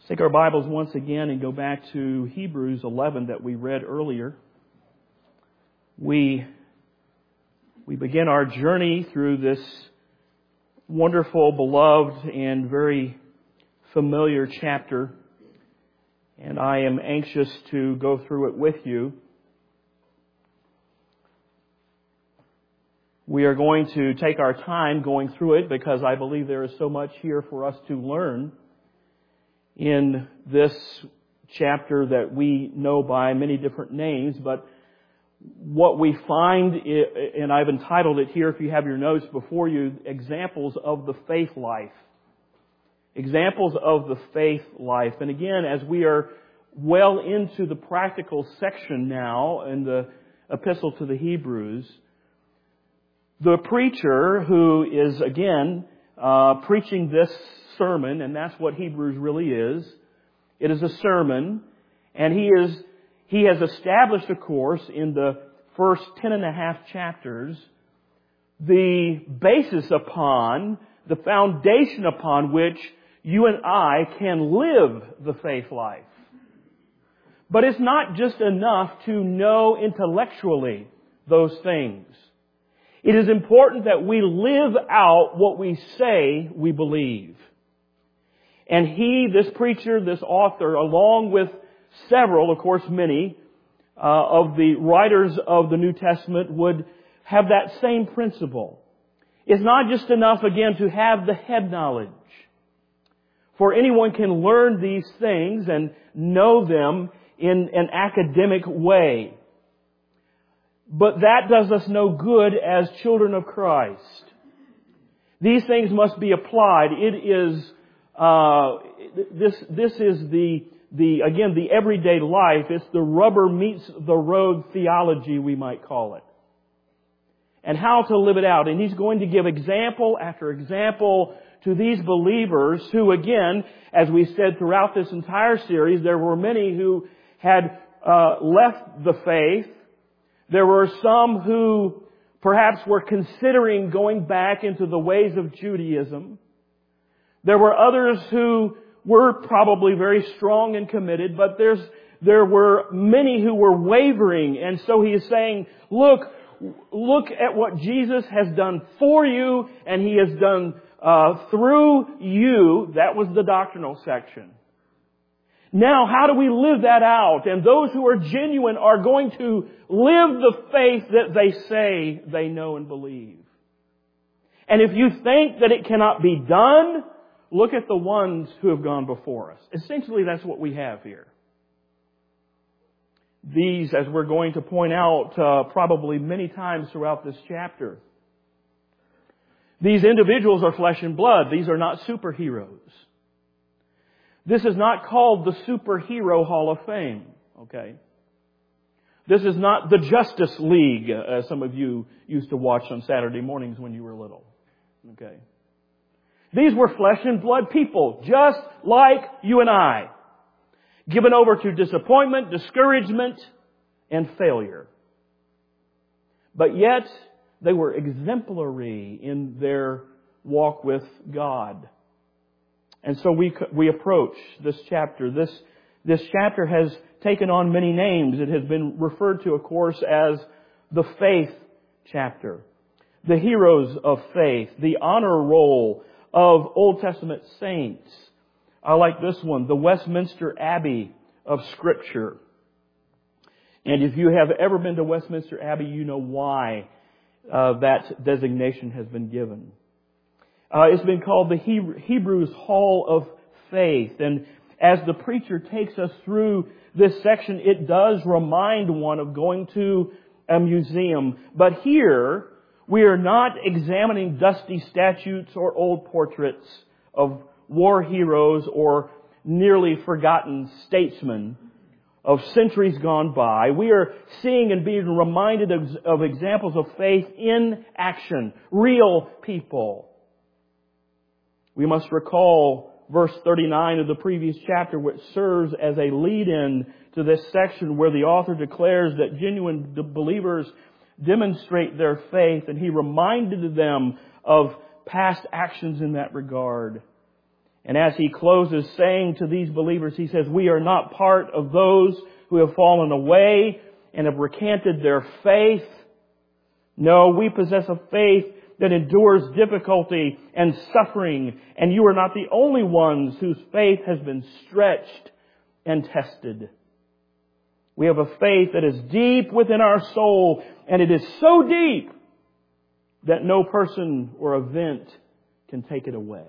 Let's take our Bibles once again and go back to Hebrews 11 that we read earlier. We begin our journey through this wonderful, beloved, and very familiar chapter. And I am anxious to go through it with you. We are going to take our time going through it because I believe there is so much here for us to learn in this chapter that we know by many different names. But what we find, and I've entitled it here, if you have your notes before you, Examples of the Faith Life. Examples of the faith life. And again, as we are well into the practical section now in the Epistle to the Hebrews, the preacher who is, again, preaching this sermon, and that's what Hebrews really is. It is a sermon, and he has established, of course, in the first 10.5 chapters, the basis upon, the foundation upon which you and I can live the faith life. But it's not just enough to know intellectually those things. It is important that we live out what we say we believe. And this preacher, this author, along with several, of course many, of the writers of the New Testament would have that same principle. It's not just enough, again, to have the head knowledge. For anyone can learn these things and know them in an academic way. But that does us no good as children of Christ. These things must be applied. It is this is the everyday life. It's the rubber meets the road theology, we might call it. And how to live it out. And he's going to give example after example to these believers who, again, as we said throughout this entire series, there were many who had left the faith. There were some who perhaps were considering going back into the ways of Judaism. There were others who were probably very strong and committed, but there were many who were wavering. And so he is saying, look at what Jesus has done for you, and He has done through you. That was the doctrinal section. Now, how do we live that out? And those who are genuine are going to live the faith that they say they know and believe. And if you think that it cannot be done, look at the ones who have gone before us. Essentially, that's what we have here. These, as we're going to point out probably many times throughout this chapter, these individuals are flesh and blood. These are not superheroes. This is not called the Superhero Hall of Fame, okay? This is not the Justice League, as some of you used to watch on Saturday mornings when you were little, okay? These were flesh and blood people, just like you and I, given over to disappointment, discouragement, and failure. But yet, they were exemplary in their walk with God. And so we approach this chapter. This chapter has taken on many names. It has been referred to, of course, as the faith chapter. The heroes of faith. The honor roll of Old Testament saints. I like this one. The Westminster Abbey of Scripture. And if you have ever been to Westminster Abbey, you know why that designation has been given. It's been called the Hebrews Hall of Faith. And as the preacher takes us through this section, it does remind one of going to a museum. But here, we are not examining dusty statues or old portraits of war heroes or nearly forgotten statesmen of centuries gone by. We are seeing and being reminded of examples of faith in action. Real people. We must recall verse 39 of the previous chapter, which serves as a lead-in to this section where the author declares that genuine believers demonstrate their faith, and he reminded them of past actions in that regard. And as he closes saying to these believers, he says, we are not part of those who have fallen away and have recanted their faith. No, we possess a faith that endures difficulty and suffering, and you are not the only ones whose faith has been stretched and tested. We have a faith that is deep within our soul, and it is so deep that no person or event can take it away.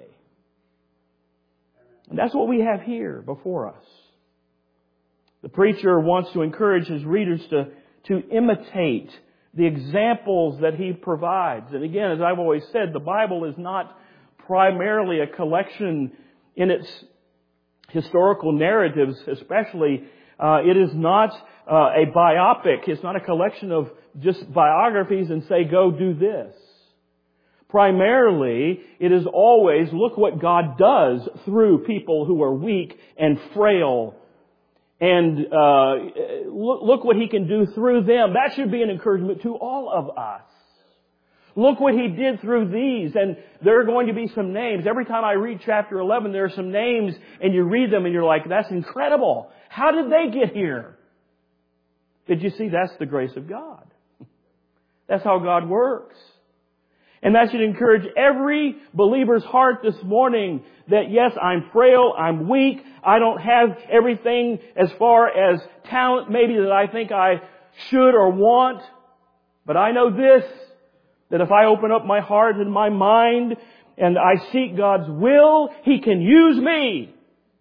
And that's what we have here before us. The preacher wants to encourage his readers to imitate the examples that he provides. And again, as I've always said, the Bible is not primarily a collection in its historical narratives, especially. It is not a biopic. It's not a collection of just biographies and say, go do this. Primarily, it is always, look what God does through people who are weak and frail. And look what He can do through them. That should be an encouragement to all of us. Look what He did through these. And there are going to be some names. Every time I read chapter 11, there are some names, and you read them and you're like, that's incredible. How did they get here? Did you see? That's the grace of God. That's how God works. And that should encourage every believer's heart this morning that yes, I'm frail, I'm weak, I don't have everything as far as talent maybe that I think I should or want. But I know this, that if I open up my heart and my mind and I seek God's will, He can use me.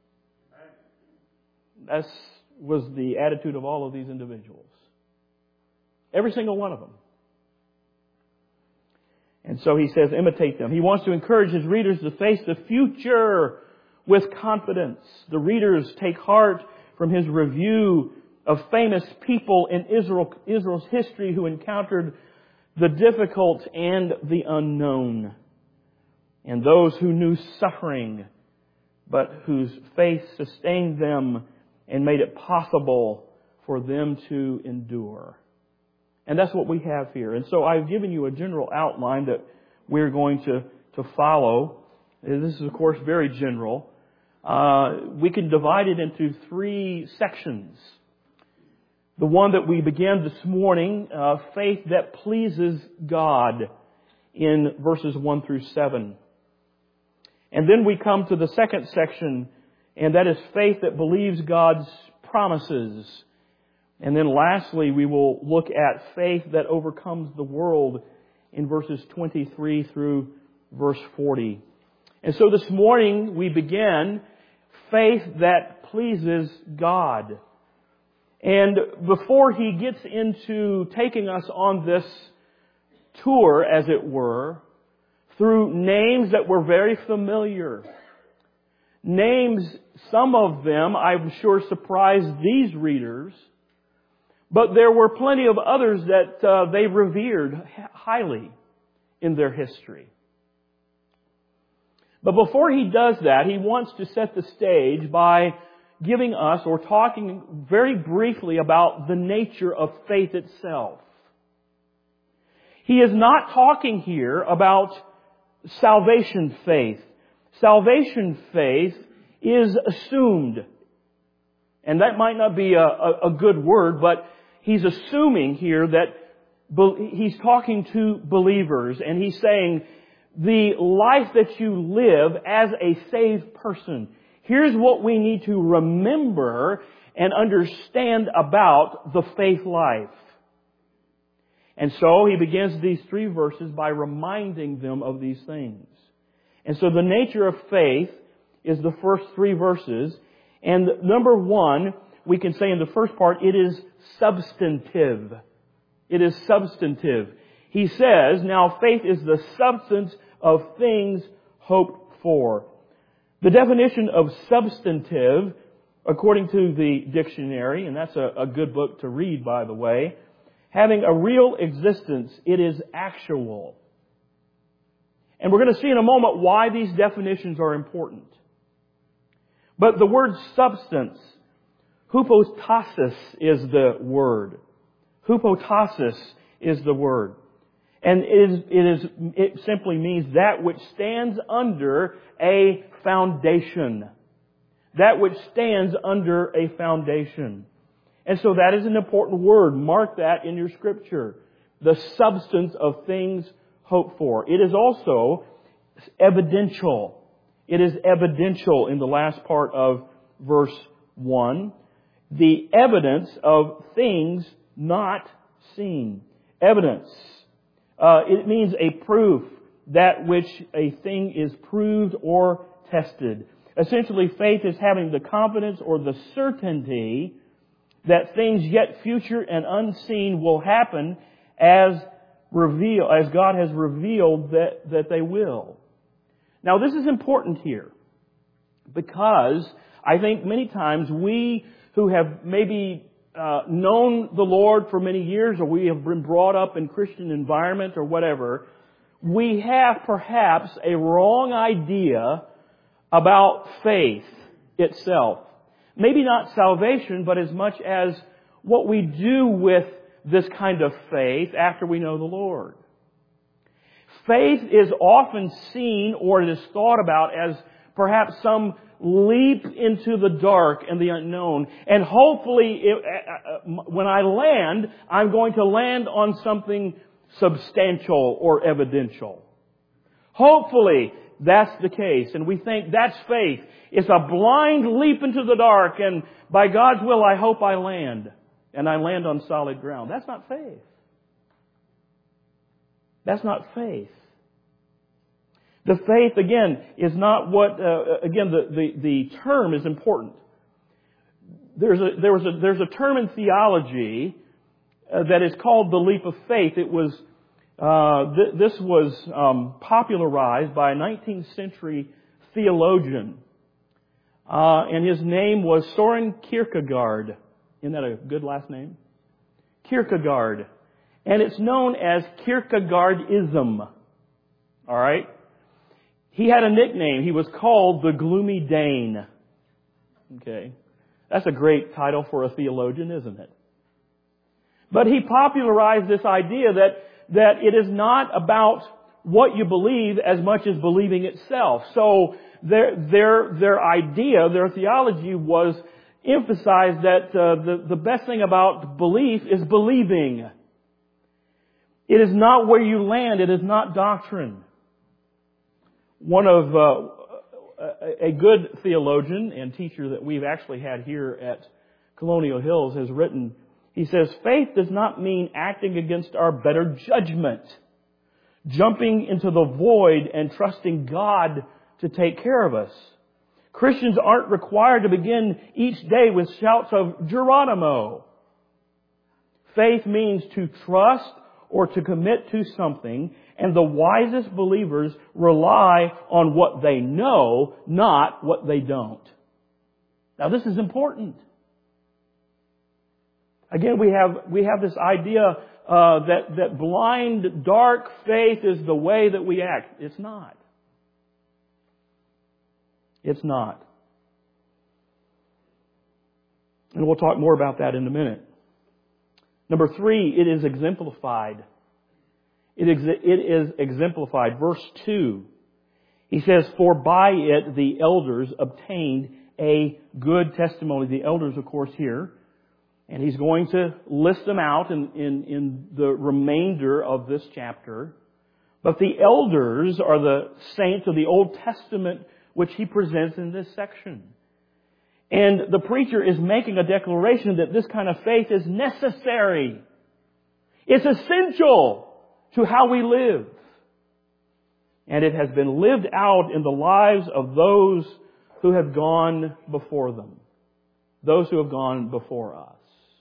That was the attitude of all of these individuals. Every single one of them. And so he says, imitate them. He wants to encourage his readers to face the future with confidence. The readers take heart from his review of famous people in Israel's history who encountered the difficult and the unknown. And those who knew suffering, but whose faith sustained them and made it possible for them to endure. And that's what we have here. And so I've given you a general outline that we're going to follow. This is, of course, very general. We can divide it into 3 sections. The one that we began this morning, faith that pleases God, in verses 1 through 7. And then we come to the second section, and that is faith that believes God's promises. And then lastly, we will look at faith that overcomes the world in verses 23 through verse 40. And so this morning we begin faith that pleases God. And before he gets into taking us on this tour, as it were, through names that were very familiar, names, some of them I'm sure surprised these readers, but there were plenty of others that they revered highly in their history. But before he does that, he wants to set the stage by giving us, or talking very briefly about the nature of faith itself. He is not talking here about salvation faith. Salvation faith is assumed. And that might not be a good word, but he's assuming here that he's talking to believers, and he's saying the life that you live as a saved person, here's what we need to remember and understand about the faith life. And so he begins these 3 verses by reminding them of these things. And so the nature of faith is the first 3 verses. And number 1, we can say in the first part, it is substantive. It is substantive. He says, now faith is the substance of things hoped for. The definition of substantive, according to the dictionary, and that's a good book to read, by the way, having a real existence, it is actual. And we're going to see in a moment why these definitions are important. But the word substance, hypostasis is the word. Hypostasis is the word. And it simply means that which stands under a foundation. That which stands under a foundation. And so that is an important word. Mark that in your scripture. The substance of things hoped for. It is also evidential. It is evidential in the last part of verse 1. The evidence of things not seen. Evidence. It means a proof, that which a thing is proved or tested. Essentially, faith is having the confidence or the certainty that things yet future and unseen will happen as God has revealed that they will. Now, this is important here because I think many times we who have maybe known the Lord for many years, or we have been brought up in Christian environment or whatever, we have perhaps a wrong idea about faith itself. Maybe not salvation, but as much as what we do with this kind of faith after we know the Lord. Faith is often seen, or it is thought about as perhaps some leap into the dark and the unknown. And hopefully, when I land, I'm going to land on something substantial or evidential. Hopefully, that's the case. And we think that's faith. It's a blind leap into the dark, and by God's will, I hope I land. And I land on solid ground. That's not faith. That's not faith. The faith, again, is not what, the term is important. There's a term in theology that is called the leap of faith. It was, this was popularized by a 19th century theologian. And his name was Soren Kierkegaard. Isn't that a good last name? Kierkegaard. And it's known as Kierkegaardism. All right? He had a nickname. He was called the Gloomy Dane. Okay. That's a great title for a theologian, isn't it? But he popularized this idea that it is not about what you believe as much as believing itself. So their idea, their theology was emphasized that the best thing about belief is believing. It is not where you land. It is not doctrine. One of a good theologian and teacher that we've actually had here at Colonial Hills has written, he says, faith does not mean acting against our better judgment, jumping into the void and trusting God to take care of us. Christians aren't required to begin each day with shouts of Geronimo. Faith means to trust or to commit to something, and the wisest believers rely on what they know, not what they don't. Now, this is important. Again, we have this idea that blind, dark faith is the way that we act. It's not. It's not. And we'll talk more about that in a minute. Number 3, it is exemplified. It is exemplified. Verse 2, he says, for by it the elders obtained a good testimony. The elders, of course, here. And he's going to list them out in the remainder of this chapter. But the elders are the saints of the Old Testament which he presents in this section. And the preacher is making a declaration that this kind of faith is necessary. It's essential to how we live. And it has been lived out in the lives of those who have gone before them. Those who have gone before us.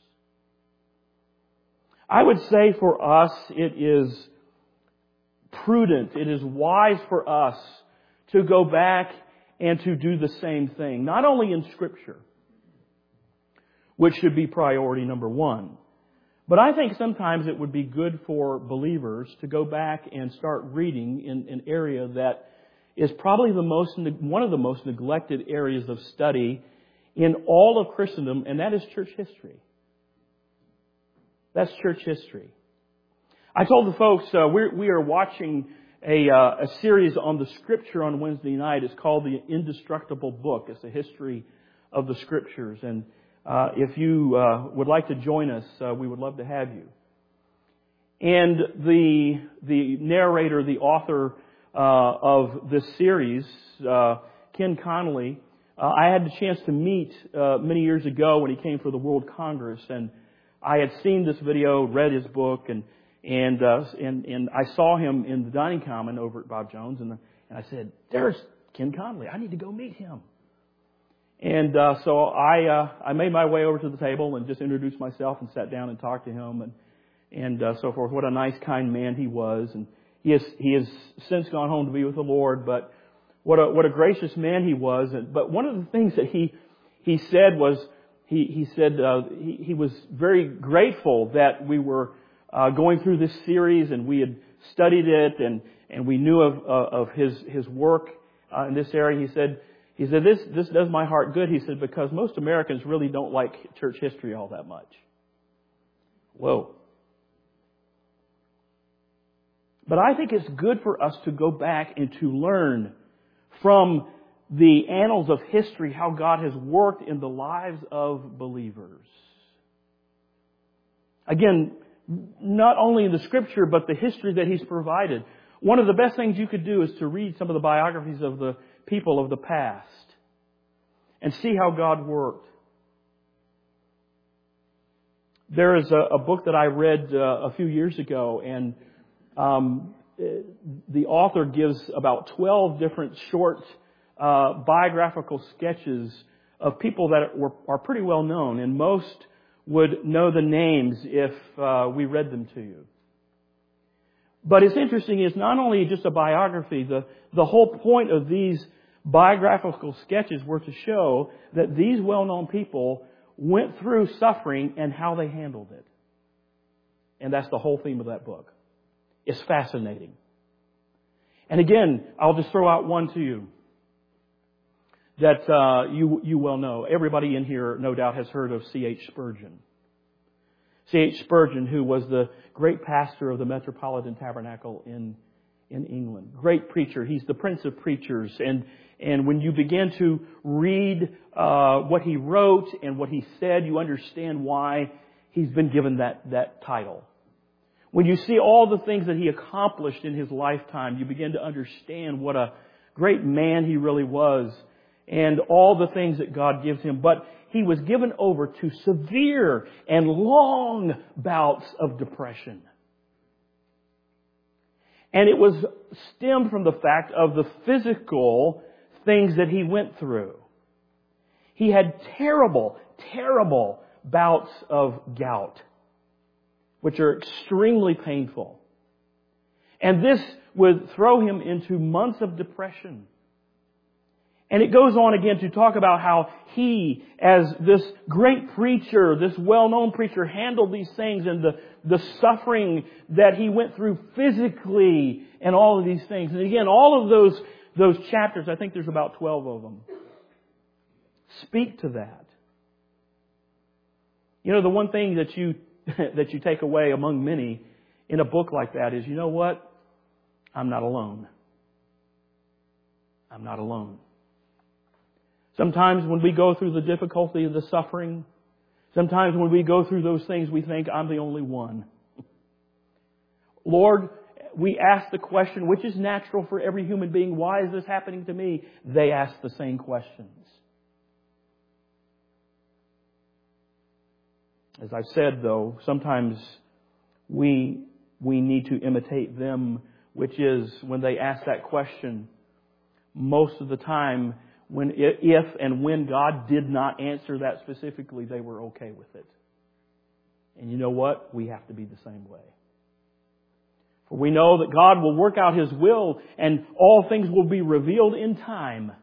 I would say for us, it is prudent, it is wise for us to go back and to do the same thing. Not only in Scripture, which should be priority number 1, but I think sometimes it would be good for believers to go back and start reading in an area that is probably one of the most neglected areas of study in all of Christendom, and that is church history. That's church history. I told the folks we are watching a series on the Scripture on Wednesday night. It's called The Indestructible Book. It's a history of the Scriptures. And if you would like to join us, we would love to have you. And the narrator, the author of this series, Ken Connolly, I had the chance to meet many years ago when he came for the World Congress, and I had seen this video, read his book, and I saw him in the dining common over at Bob Jones, and I said, "There's Ken Connolly. I need to go meet him." And so I made my way over to the table and just introduced myself and sat down and talked to him and so forth. What a nice, kind man he was, and he has since gone home to be with the Lord. But what a gracious man he was. But one of the things that he said was he said he was very grateful that we were going through this series and we had studied it and we knew of his work in this area. He said this does my heart good. He said, because most Americans really don't like church history all that much. Whoa. But I think it's good for us to go back and to learn from the annals of history how God has worked in the lives of believers. Again, not only in the Scripture, but the history that He's provided. One of the best things you could do is to read some of the biographies of the people of the past and see how God worked. There is a book that I read a few years ago, and the author gives about 12 different short biographical sketches of people that are pretty well known, and most would know the names if we read them to you. But it's interesting, it's not only just a biography, the whole point of these biographical sketches were to show that these well-known people went through suffering and how they handled it. And that's the whole theme of that book. It's fascinating. And again, I'll just throw out one to you that you well know. Everybody in here, no doubt, has heard of C.H. Spurgeon. C.H. Spurgeon, who was the great pastor of the Metropolitan Tabernacle in England. Great preacher. He's the Prince of Preachers. And when you begin to read what he wrote and what he said, you understand why he's been given that title. When you see all the things that he accomplished in his lifetime, you begin to understand what a great man he really was and all the things that God gives him. But he was given over to severe and long bouts of depression. And it was stemmed from the fact of the physical things that he went through. He had terrible, terrible bouts of gout, which are extremely painful. And this would throw him into months of depression. And it goes on again to talk about how he, as this great preacher, this well-known preacher, handled these things and the suffering that he went through physically and all of these things. And again, all of those chapters, I think there's about 12 of them, speak to that. You know, the one thing that you take away among many in a book like that is, you know what? I'm not alone. I'm not alone. Sometimes when we go through the difficulty of the suffering, sometimes when we go through those things, we think, I'm the only one. Lord, we ask the question, which is natural for every human being, why is this happening to me? They ask the same questions. As I've said, though, sometimes we need to imitate them, which is when they ask that question, most of the time, if and when God did not answer that specifically, they were okay with it. And you know what? We have to be the same way. For we know that God will work out His will and all things will be revealed in time.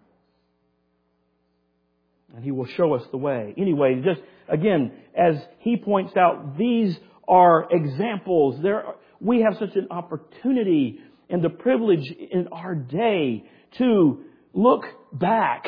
And He will show us the way. Anyway, just again, as he points out, these are examples. We have such an opportunity and the privilege in our day to look back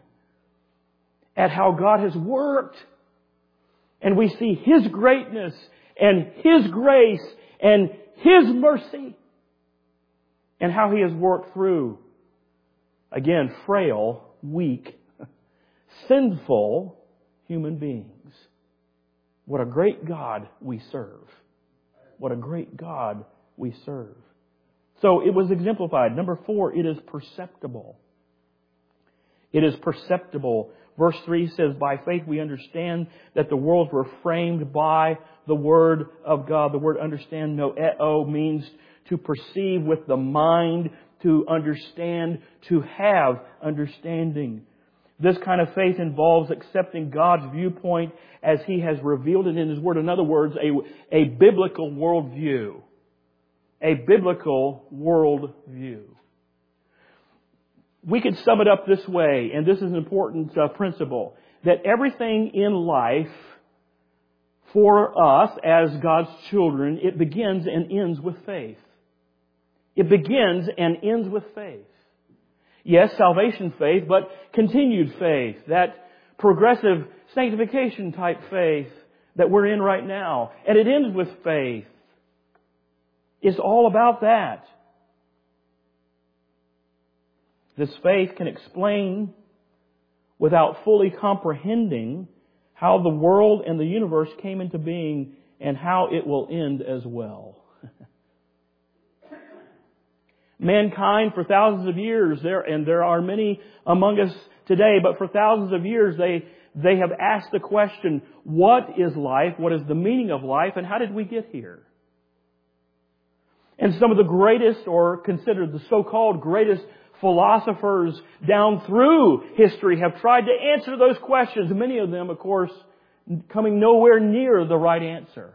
at how God has worked. And we see His greatness and His grace and His mercy and how He has worked through, again, frail, weak, sinful human beings. What a great God we serve. What a great God we serve. So it was exemplified. Number 4, it is perceptible. It is perceptible. Verse 3 says, by faith we understand that the worlds were framed by the Word of God. The word understand, noeo, means to perceive with the mind, to understand, to have understanding. This kind of faith involves accepting God's viewpoint as He has revealed it in His Word. In other words, a biblical worldview. A biblical worldview. We could sum it up this way, and this is an important principle, that everything in life for us as God's children, it begins and ends with faith. It begins and ends with faith. Yes, salvation faith, but continued faith, that progressive sanctification type faith that we're in right now. And it ends with faith. It's all about that. This faith can explain without fully comprehending how the world and the universe came into being and how it will end as well. Mankind for thousands of years, there are many among us today, but for thousands of years they have asked the question, what is life? What is the meaning of life? And how did we get here? And some of the greatest, or considered the so-called greatest philosophers down through history have tried to answer those questions. Many of them, of course, coming nowhere near the right answer.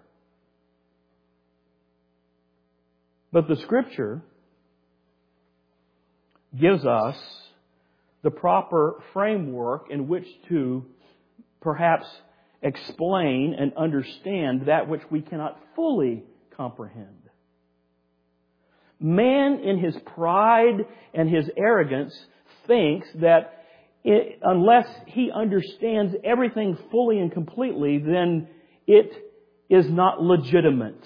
But the Scripture gives us the proper framework in which to perhaps explain and understand that which we cannot fully comprehend. Man, in his pride and his arrogance, thinks that unless he understands everything fully and completely, then it is not legitimate.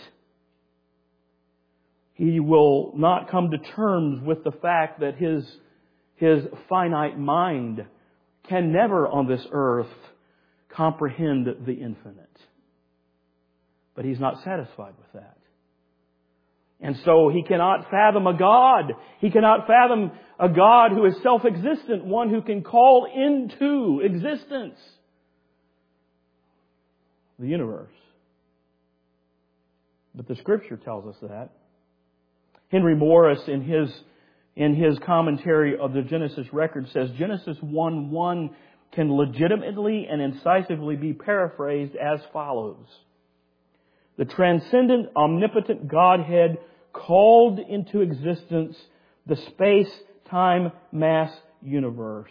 He will not come to terms with the fact that his finite mind can never on this earth comprehend the infinite. But he's not satisfied with that. And so he cannot fathom a God. He cannot fathom a God who is self-existent, one who can call into existence the universe. But the Scripture tells us that. Henry Morris, in his commentary of the Genesis record, says Genesis 1:1 can legitimately and incisively be paraphrased as follows. The transcendent, omnipotent Godhead called into existence the space-time-mass universe.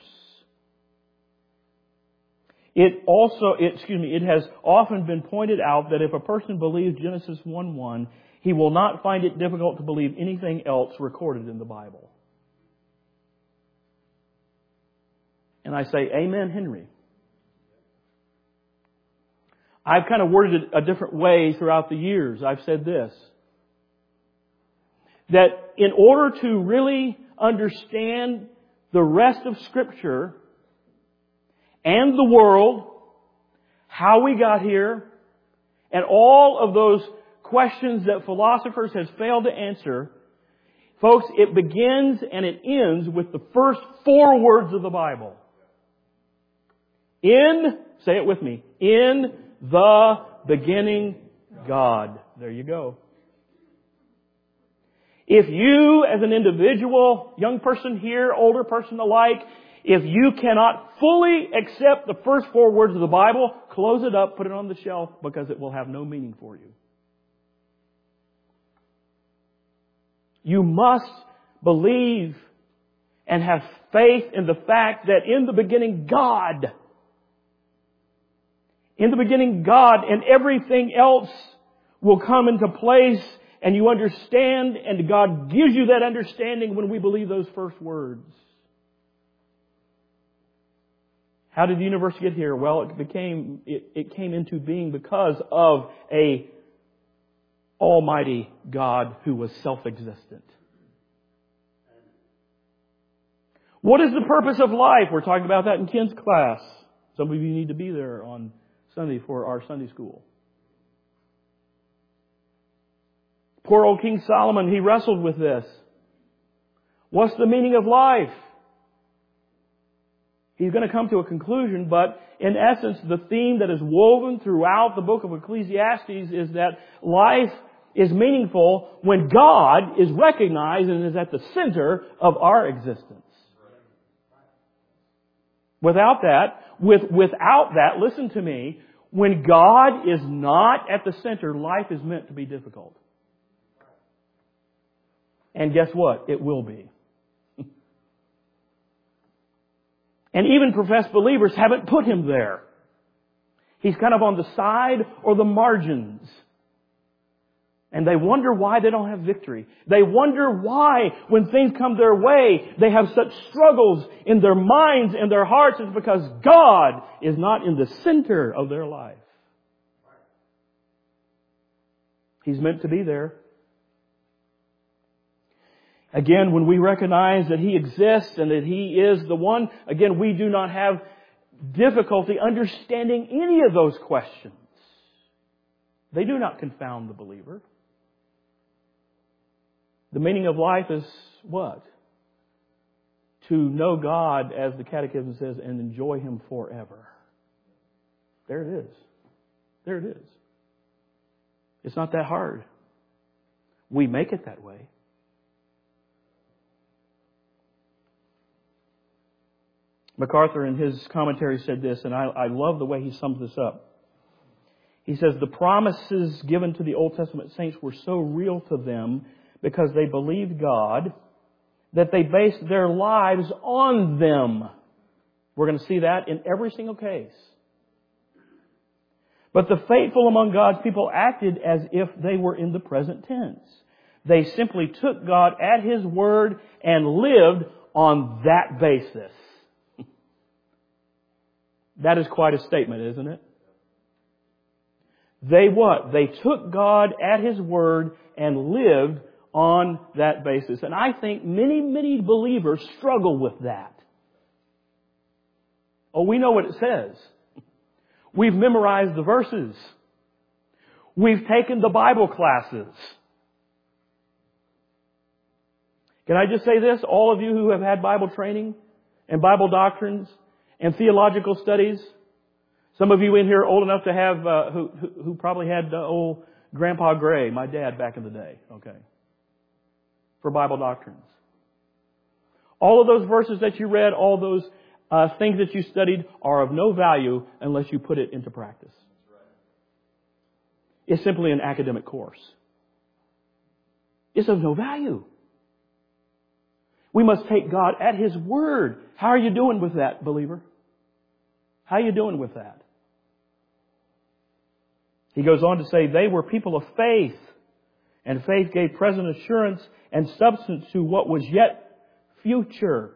It has often been pointed out that if a person believes Genesis 1:1, he will not find it difficult to believe anything else recorded in the Bible. And I say, Amen, Henry. I've kind of worded it a different way throughout the years. I've said this, that in order to really understand the rest of Scripture and the world, how we got here, and all of those questions that philosophers have failed to answer, folks, it begins and it ends with the first 4 words of the Bible. Say it with me, in the beginning, God. There you go. If you, as an individual, young person here, older person alike, if you cannot fully accept the first 4 words of the Bible, close it up, put it on the shelf, because it will have no meaning for you. You must believe and have faith in the fact that in the beginning, God. In the beginning, God, and everything else will come into place, and you understand, and God gives you that understanding when we believe those first words. How did the universe get here? Well, it came into being because of a Almighty God who was self-existent. What is the purpose of life? We're talking about that in Ken's class. Some of you need to be there on Sunday for our Sunday school. Poor old King Solomon, he wrestled with this. What's the meaning of life? He's going to come to a conclusion, but in essence, the theme that is woven throughout the book of Ecclesiastes is that life is meaningful when God is recognized and is at the center of our existence. Without that, listen to me, when God is not at the center, life is meant to be difficult. And guess what? It will be. And even professed believers haven't put Him there. He's kind of on the side or the margins. And they wonder why they don't have victory. They wonder why, when things come their way, they have such struggles in their minds and their hearts. It's because God is not in the center of their life. He's meant to be there. Again, when we recognize that He exists and that He is the one, again, we do not have difficulty understanding any of those questions. They do not confound the believer. The meaning of life is what? To know God, as the Catechism says, and enjoy Him forever. There it is. There it is. It's not that hard. We make it that way. MacArthur in his commentary said this, and I love the way he sums this up. He says, the promises given to the Old Testament saints were so real to them because they believed God that they based their lives on them. We're going to see that in every single case. But the faithful among God's people acted as if they were in the present tense. They simply took God at His word and lived on that basis. That is quite a statement, isn't it? They what? They took God at His word and lived on that basis. And I think many, many believers struggle with that. Oh, we know what it says. We've memorized the verses. We've taken the Bible classes. Can I just say this? All of you who have had Bible training and Bible doctrines and theological studies, some of you in here old enough to have, who probably had old Grandpa Gray, my dad back in the day, okay, for Bible doctrines. All of those verses that you read, all those things that you studied are of no value unless you put it into practice. It's simply an academic course. It's of no value. We must take God at His word. How are you doing with that, believer? How are you doing with that? He goes on to say, they were people of faith, and faith gave present assurance and substance to what was yet future.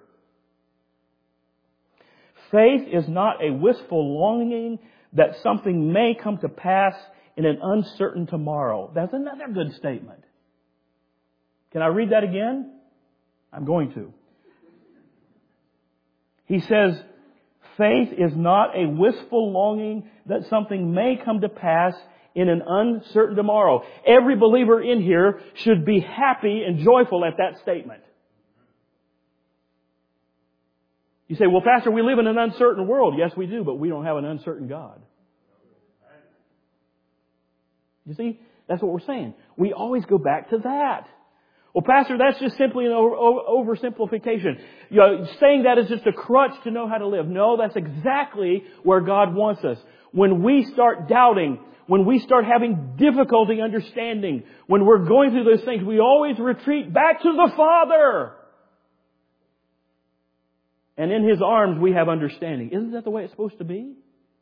Faith is not a wistful longing that something may come to pass in an uncertain tomorrow. That's another good statement. Can I read that again? I'm going to. He says, faith is not a wistful longing that something may come to pass in an uncertain tomorrow. Every believer in here should be happy and joyful at that statement. You say, well, Pastor, we live in an uncertain world. Yes, we do, but we don't have an uncertain God. You see, that's what we're saying. We always go back to that. Well, Pastor, that's just simply an oversimplification. You know, saying that is just a crutch to know how to live. No, that's exactly where God wants us. When we start doubting, when we start having difficulty understanding, when we're going through those things, we always retreat back to the Father. And in His arms we have understanding. Isn't that the way it's supposed to be?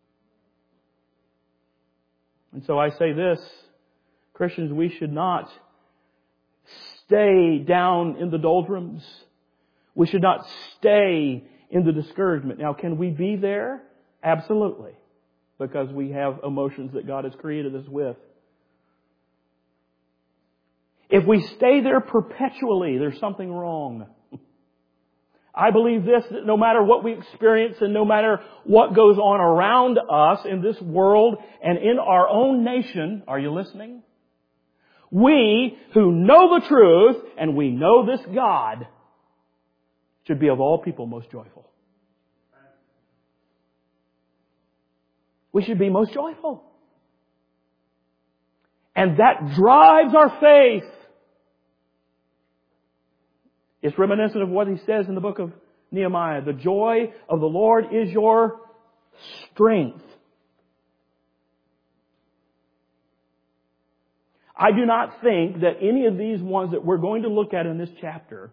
And so I say this, Christians, we should not stay down in the doldrums. We should not stay in the discouragement. Now, can we be there? Absolutely. Because we have emotions that God has created us with. If we stay there perpetually, there's something wrong. I believe this, that no matter what we experience and no matter what goes on around us in this world and in our own nation, are you listening? We who know the truth and we know this God should be of all people most joyful. We should be most joyful. And that drives our faith. It's reminiscent of what he says in the book of Nehemiah. The joy of the Lord is your strength. I do not think that any of these ones that we're going to look at in this chapter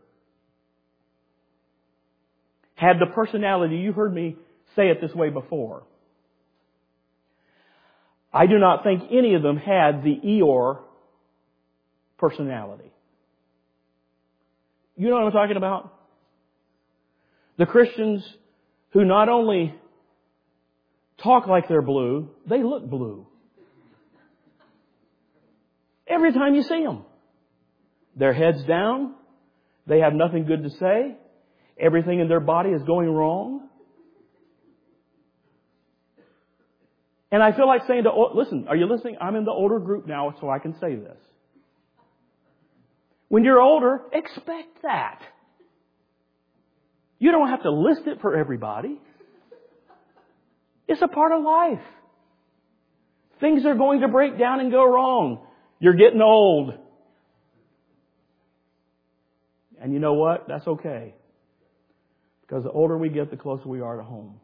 had the personality. You heard me say it this way before. I do not think any of them had the Eeyore personality. You know what I'm talking about? The Christians who not only talk like they're blue, they look blue. Every time you see them. Their heads down. They have nothing good to say. Everything in their body is going wrong. And I feel like saying listen, are you listening? I'm in the older group now, so I can say this. When you're older, expect that. You don't have to list it for everybody. It's a part of life. Things are going to break down and go wrong. You're getting old. And you know what? That's okay. Because the older we get, the closer we are to home.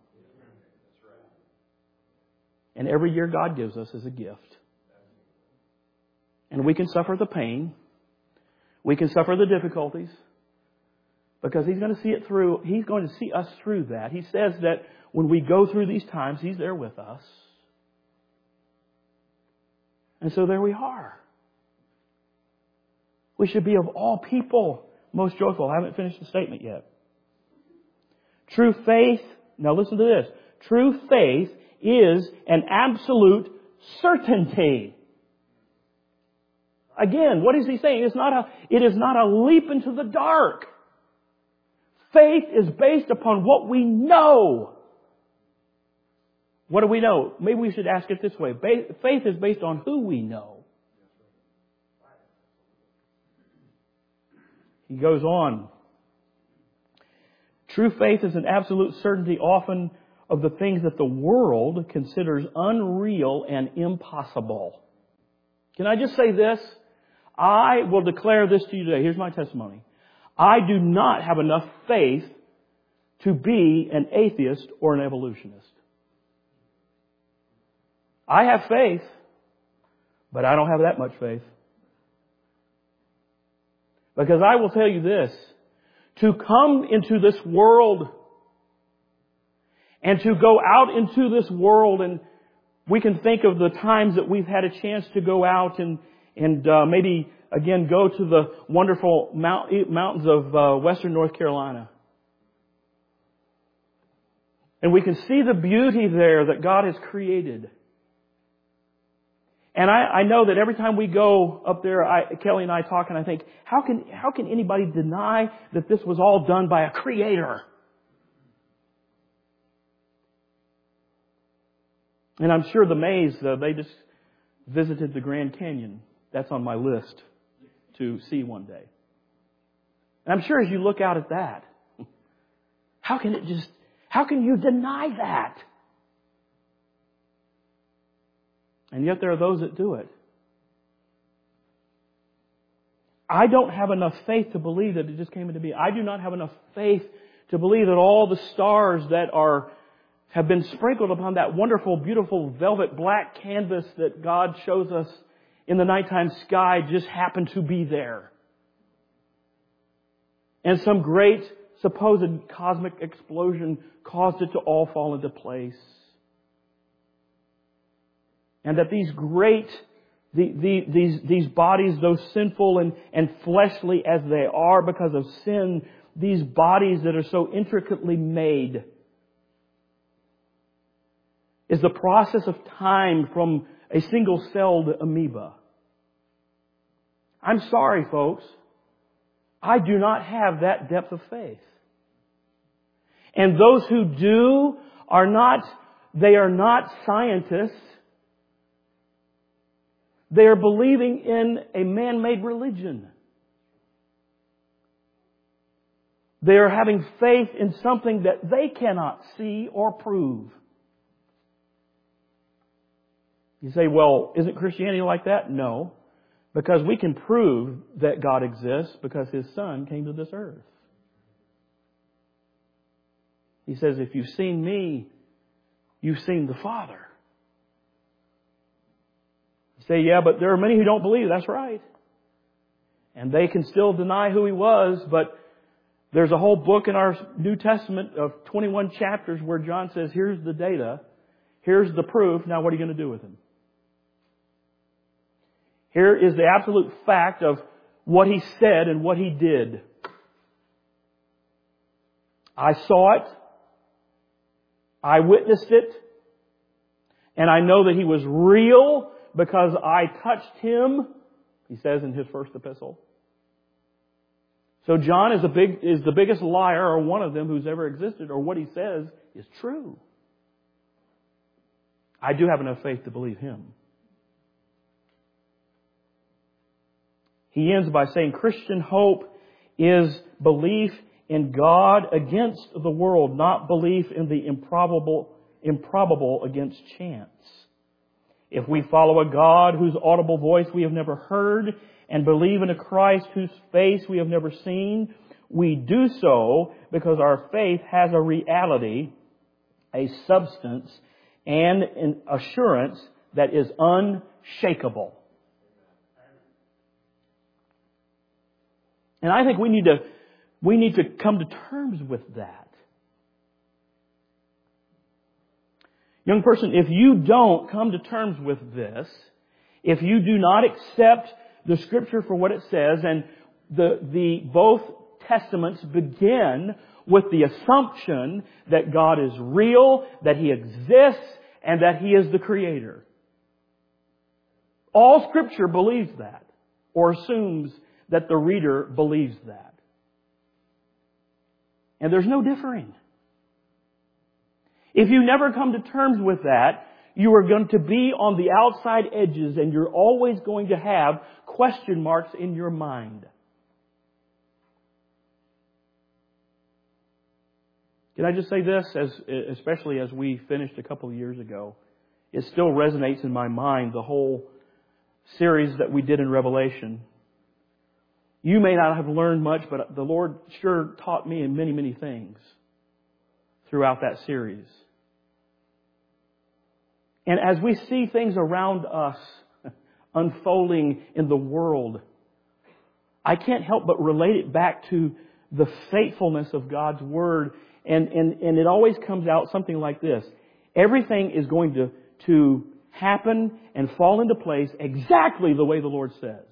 And every year God gives us is a gift. And we can suffer the pain. We can suffer the difficulties. Because He's going to see it through. He's going to see us through that. He says that when we go through these times, He's there with us. And so there we are. We should be of all people most joyful. I haven't finished the statement yet. True faith, now listen to this. True faith is an absolute certainty. Again, what is he saying? It is not a leap into the dark. Faith is based upon what we know. What do we know? Maybe we should ask it this way. Faith is based on who we know. He goes on. True faith is an absolute certainty often of the things that the world considers unreal and impossible. Can I just say this? I will declare this to you today. Here's my testimony. I do not have enough faith to be an atheist or an evolutionist. I have faith, but I don't have that much faith. Because I will tell you this, to come into this world and to go out into this world, and we can think of the times that we've had a chance to go out and maybe again go to the wonderful mountains of western North Carolina. And we can see the beauty there that God has created. And I know that every time we go up there, Kelly and I talk, and I think, how can anybody deny that this was all done by a creator? And I'm sure the Mays, they just visited the Grand Canyon. That's on my list to see one day. And I'm sure as you look out at that, how can you deny that? And yet there are those that do it. I don't have enough faith to believe that it just came into being. I do not have enough faith to believe that all the stars that have been sprinkled upon that wonderful, beautiful velvet black canvas that God shows us in the nighttime sky just happen to be there. And some great supposed cosmic explosion caused it to all fall into place. And that these bodies, though sinful and fleshly as they are because of sin, these bodies that are so intricately made, is the process of time from a single-celled amoeba. I'm sorry, folks. I do not have that depth of faith. And those who do are not scientists. They are believing in a man-made religion. They are having faith in something that they cannot see or prove. You say, well, isn't Christianity like that? No. Because we can prove that God exists because His Son came to this earth. He says, if you've seen me, you've seen the Father. You say, yeah, but there are many who don't believe. That's right. And they can still deny who He was, but there's a whole book in our New Testament of 21 chapters where John says, here's the data, here's the proof, now what are you going to do with Him? Here is the absolute fact of what He said and what He did. I saw it. I witnessed it. And I know that He was real because I touched Him, he says in his first epistle. So John is the biggest liar, or one of them who's ever existed, or what he says is true. I do have enough faith to believe him. He ends by saying Christian hope is belief in God against the world, not belief in the improbable against chance. If we follow a God whose audible voice we have never heard and believe in a Christ whose face we have never seen, we do so because our faith has a reality, a substance, and an assurance that is unshakable. And I think we need to come to terms with that. Young person, if you don't come to terms with this, if you do not accept the Scripture for what it says, and both Testaments begin with the assumption that God is real, that He exists, and that He is the Creator. All Scripture believes that, or assumes that the reader believes that. And there's no differing. If you never come to terms with that, you are going to be on the outside edges and you're always going to have question marks in your mind. Can I just say this, especially as we finished a couple of years ago? It still resonates in my mind, the whole series that we did in Revelation. You may not have learned much, but the Lord sure taught me in many, many things throughout that series. And as we see things around us unfolding in the world, I can't help but relate it back to the faithfulness of God's Word. And it always comes out something like this. Everything is going to happen and fall into place exactly the way the Lord says.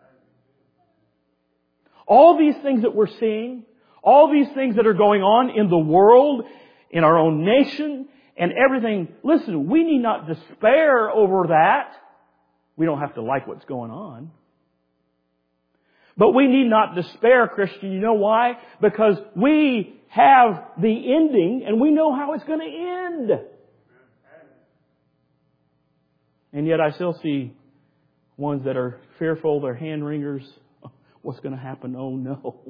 All these things that we're seeing, all these things that are going on in the world, in our own nation, and everything, listen, we need not despair over that. We don't have to like what's going on. But we need not despair, Christian. You know why? Because we have the ending and we know how it's going to end. And yet I still see ones that are fearful, they're hand-wringers. What's going to happen? Oh no.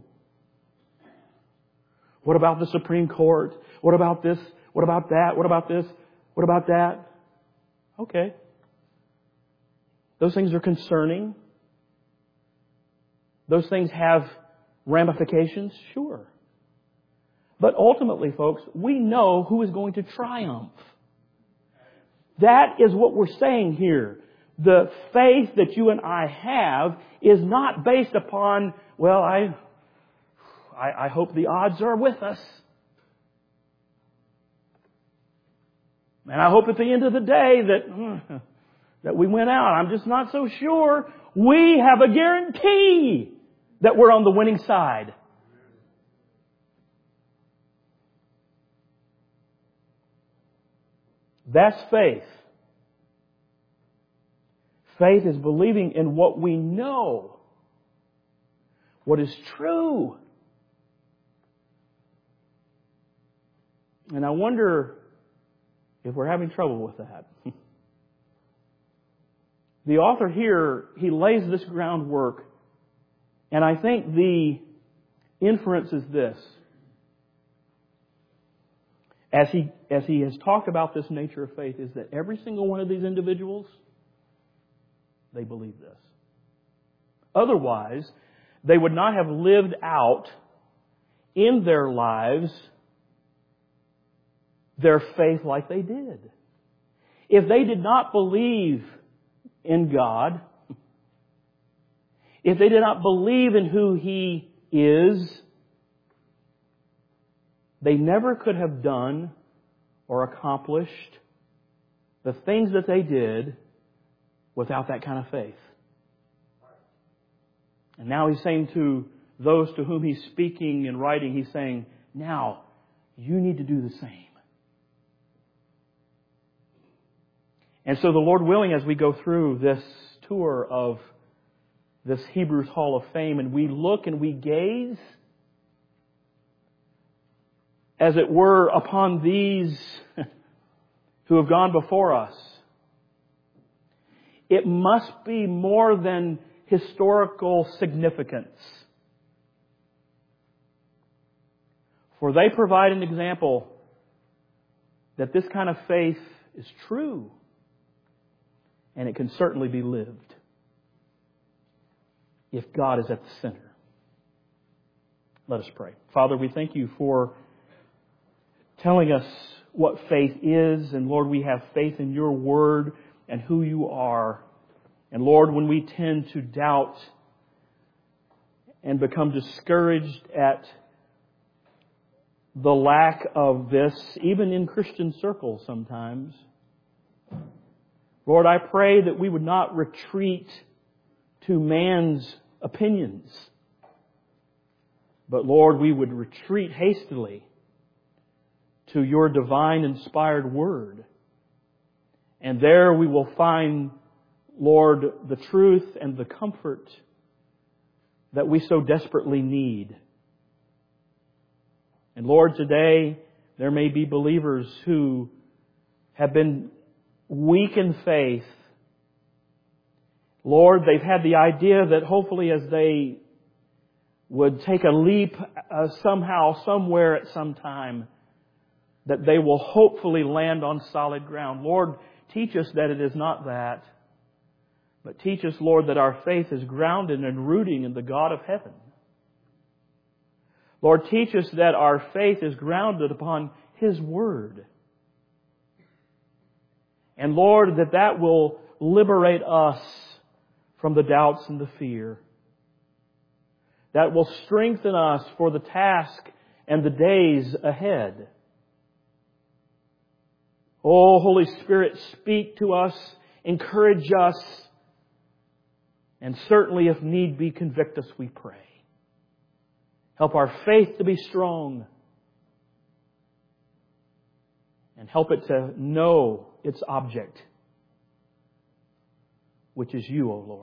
What about the Supreme Court? What about this? What about that? What about this? What about that? Okay. Those things are concerning. Those things have ramifications, sure. But ultimately, folks, we know who is going to triumph. That is what we're saying here. The faith that you and I have is not based upon, well, I hope the odds are with us. And I hope at the end of the day that we win out. I'm just not so sure. We have a guarantee that we're on the winning side. That's faith. Faith is believing in what we know what is true. And I wonder if we're having trouble with that. The author here, he lays this groundwork, and I think the inference is this. As he has talked about this nature of faith, is that every single one of these individuals, they believe this. Otherwise, they would not have lived out in their lives their faith like they did. If they did not believe in God, if they did not believe in who He is, they never could have done or accomplished the things that they did without that kind of faith. And now He's saying to those to whom He's speaking and writing, He's saying, now, you need to do the same. And so the Lord willing, as we go through this tour of this Hebrews Hall of Fame, and we look and we gaze, as it were, upon these who have gone before us, it must be more than historical significance. For they provide an example that this kind of faith is true, and it can certainly be lived if God is at the center. Let us pray. Father, we thank You for telling us what faith is. And Lord, we have faith in Your Word and who You are. And Lord, when we tend to doubt and become discouraged at the lack of this, even in Christian circles sometimes, Lord, I pray that we would not retreat to man's opinions, but Lord, we would retreat hastily to Your divine inspired Word. And there we will find, Lord, the truth and the comfort that we so desperately need. And Lord, today there may be believers who have been weak in faith. Lord, they've had the idea that hopefully as they would take a leap somehow, somewhere at some time, that they will hopefully land on solid ground. Lord, teach us that it is not that. But teach us, Lord, that our faith is grounded and rooting in the God of heaven. Lord, teach us that our faith is grounded upon His Word. And Lord, that will liberate us from the doubts and the fear. That will strengthen us for the task and the days ahead. Oh, Holy Spirit, speak to us, encourage us, and certainly, if need be, convict us, we pray. Help our faith to be strong, and help it to know its object, which is You, O Lord.